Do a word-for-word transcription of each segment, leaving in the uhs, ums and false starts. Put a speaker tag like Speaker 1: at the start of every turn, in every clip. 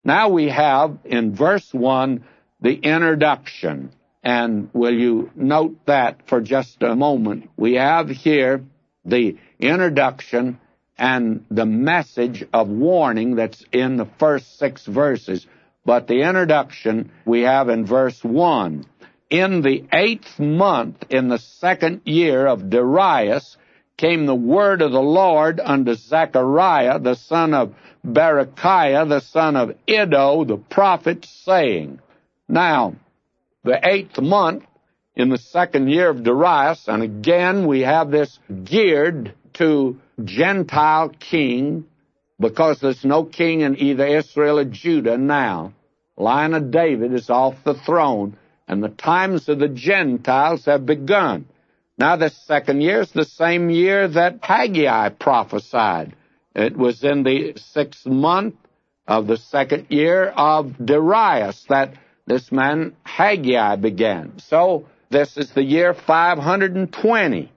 Speaker 1: Now we have in verse one the introduction. And will you note that for just a moment? We have here the introduction and the message of warning that's in the first six verses. But the introduction we have in verse one. In the eighth month, in the second year of Darius, came the word of the Lord unto Zechariah, the son of Berechiah, the son of Iddo, the prophet, saying. Now, the eighth month in the second year of Darius, and again we have this geared to Gentile king, because there's no king in either Israel or Judah now. Line of David is off the throne, and the times of the Gentiles have begun. Now the second year is the same year that Haggai prophesied. It was in the sixth month of the second year of Darius that this man Haggai began. So this is the year five hundred twenty.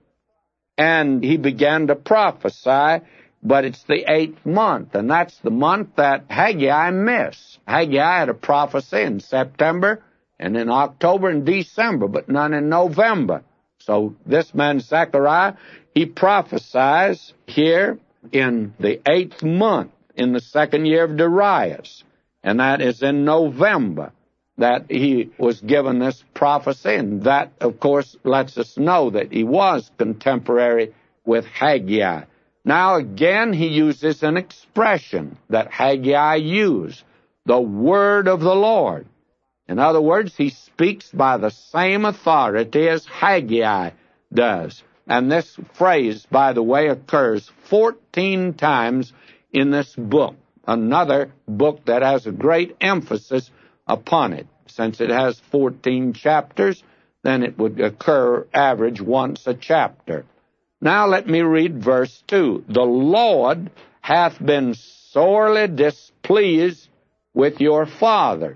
Speaker 1: And he began to prophesy, but it's the eighth month, and that's the month that Haggai missed. Haggai had a prophecy in September and in October and December, but none in November. So this man Zechariah, he prophesies here in the eighth month in the second year of Darius, and that is in November that he was given this prophecy, and that, of course, lets us know that he was contemporary with Haggai. Now, again, he uses an expression that Haggai used, the word of the Lord. In other words, he speaks by the same authority as Haggai does. And this phrase, by the way, occurs fourteen times in this book, another book that has a great emphasis upon it. Since it has fourteen chapters, then it would occur average once a chapter. Now let me read verse two. The Lord hath been sorely displeased with your fathers.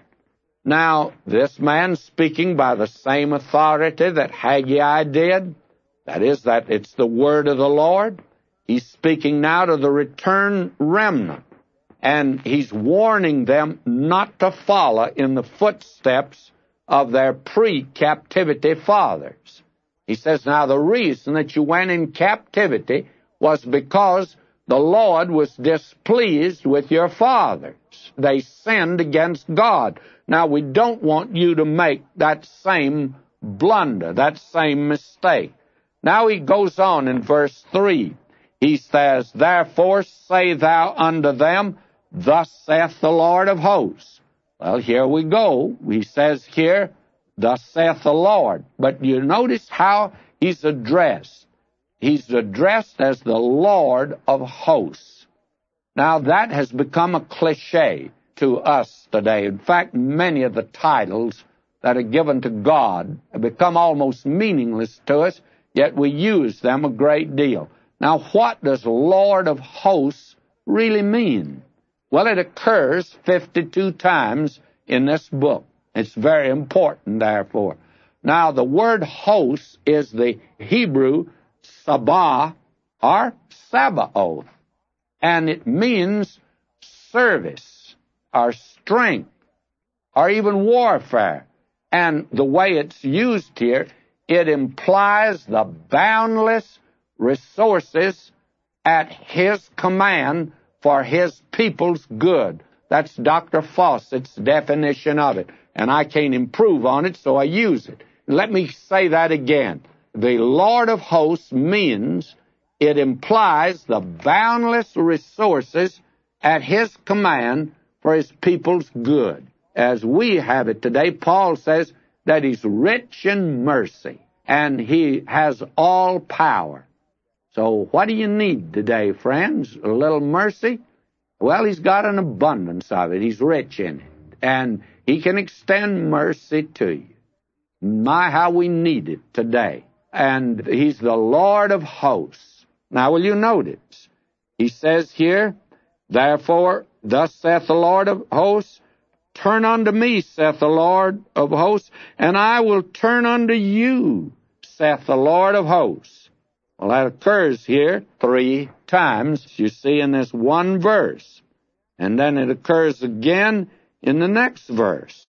Speaker 1: Now, this man speaking by the same authority that Haggai did, that is, that it's the word of the Lord, he's speaking now to the returned remnant. And he's warning them not to follow in the footsteps of their pre-captivity fathers. He says, now the reason that you went in captivity was because the Lord was displeased with your fathers. They sinned against God. Now we don't want you to make that same blunder, that same mistake. Now he goes on in verse three. He says, therefore say thou unto them, thus saith the Lord of hosts. Well, here we go. He says here, thus saith the Lord. But you notice how he's addressed. He's addressed as the Lord of hosts. Now, that has become a cliche to us today. In fact, many of the titles that are given to God have become almost meaningless to us, yet we use them a great deal. Now, what does Lord of hosts really mean? Well, it occurs fifty-two times in this book. It's very important, therefore. Now, the word host is the Hebrew sabah or Sabaoth, and it means service or strength or even warfare. And the way it's used here, it implies the boundless resources at his command for his people's good. That's Doctor Fawcett's definition of it, and I can't improve on it, so I use it. Let me say that again. The Lord of hosts means it implies the boundless resources at his command for his people's good. As we have it today, Paul says that he's rich in mercy, and he has all power. So what do you need today, friends? A little mercy? Well, he's got an abundance of it. He's rich in it. And he can extend mercy to you. My, how we need it today. And he's the Lord of hosts. Now, will you notice? He says here, therefore, thus saith the Lord of hosts, turn unto me, saith the Lord of hosts, and I will turn unto you, saith the Lord of hosts. Well, that occurs here three times, you see, in this one verse. And then it occurs again in the next verse.